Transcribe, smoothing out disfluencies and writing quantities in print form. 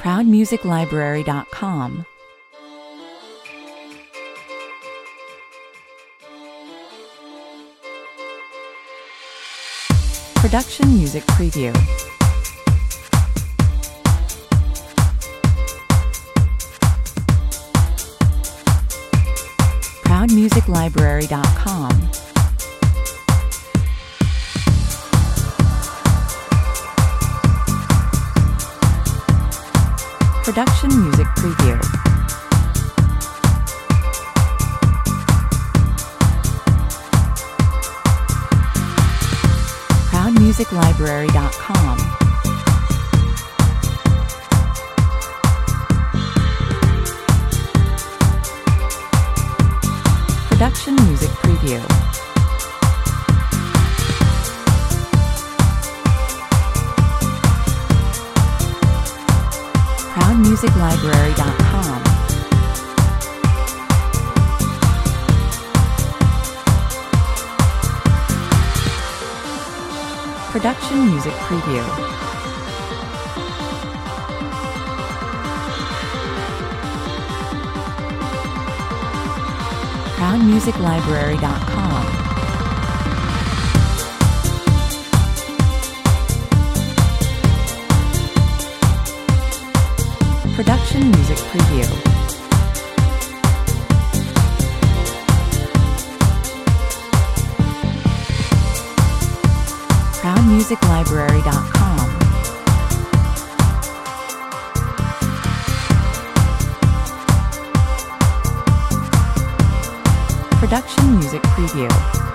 ProudMusicLibrary.com. Production Music Preview. ProudMusicLibrary.com. Production Music Preview. ProudMusicLibrary.com. Production Music Preview. ProudMusicLibrary.com. Production Music Preview. ProudMusicLibrary.com. Production Music Preview. ProudMusicLibrary.com. Production Music Preview.